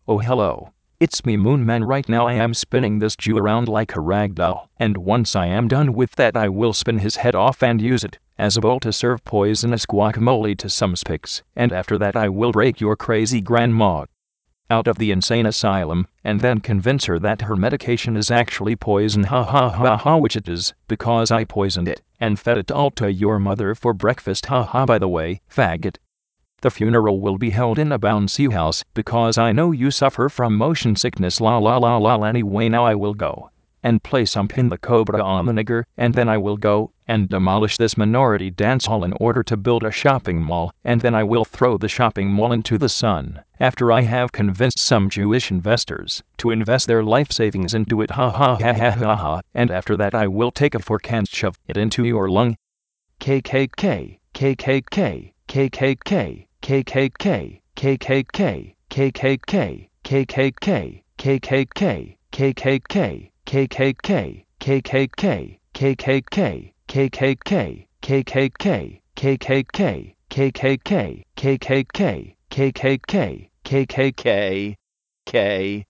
Oh hello. It's me Moon Man. Right now I am spinning this Jew around like a rag doll, and once I am done with that I will spin his head off and use it as a bowl to serve poisonous guacamole to some spics, and after that I will break your crazy grandma out of the insane asylum, and then convince her that her medication is actually poison, ha ha ha ha, which it is, because I poisoned it, and fed it all to your mother for breakfast, ha ha. By the way, faggot, the funeral will be held in a bouncy house, because I know you suffer from motion sickness, la la la la. Anyway, now I will go and play some Pin the Cobra on the nigger, and then I will go and demolish this minority dance hall in order to build a shopping mall, and then I will throw the shopping mall into the sun, after I have convinced some Jewish investors to invest their life savings into it, ha ha ha ha ha ha, and after that I will take a fork and shove it into your lung. KKK, KKK, KKK, KKK, KKK, KKK, KKK, KKK, KKK, KKK, KKK, KKK, KKK, KKK, KKK, KKK, KKK, KKK, KKK, K.